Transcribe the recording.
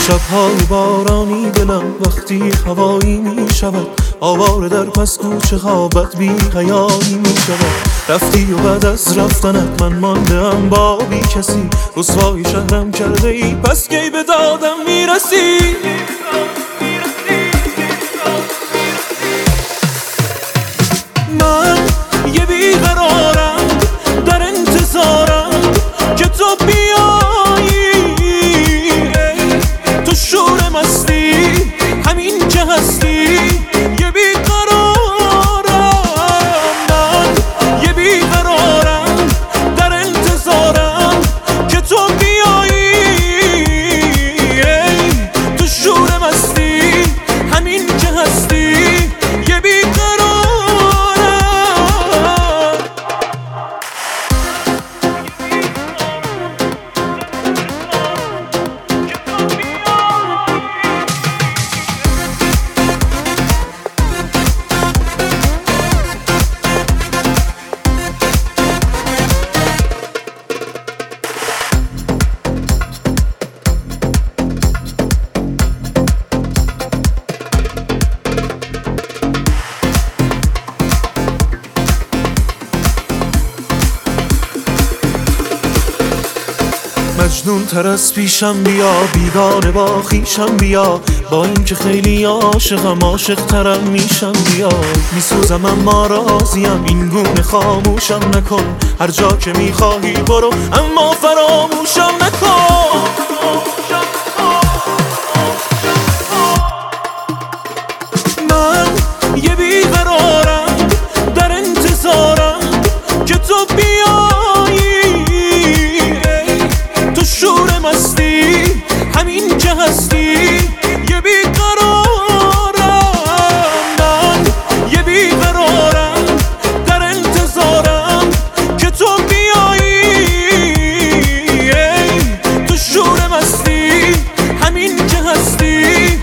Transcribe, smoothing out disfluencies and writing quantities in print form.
شب‌های بارانی دلم وقتی هوایی می شود آواره در پس کوچه خوابت بی حیایی می شود. رفتی و بعد از رفتنت من ماندم با بی کسی، رسوای شهرم کرده ای پس کی به دادم میرسی. من یه بیقرارم در انتظارم که تو بیایی، تو شور مستی همین که هستی. یه بیقرارم من، یه بیقرارم در انتظارم که تو بیایی، تو شور مستی همین که هستی. یه بیقرارم مجنون تر از پیشم بیا، بیگانه با خیشم بیا، با این که خیلی عاشقم عاشق ترم میشم بیا. میسوزم اما راضیم این گونه خاموشم نکن، هر جا که میخواهی برو اما فراموشم نکن. من یه بیقرارم در انتظارم که تو بیایی، تو شور مستی همین که هستی. یه بیقرارم من، یه بیقرارم در انتظارم که تو بیایی، تو شور مستی همین که هستی.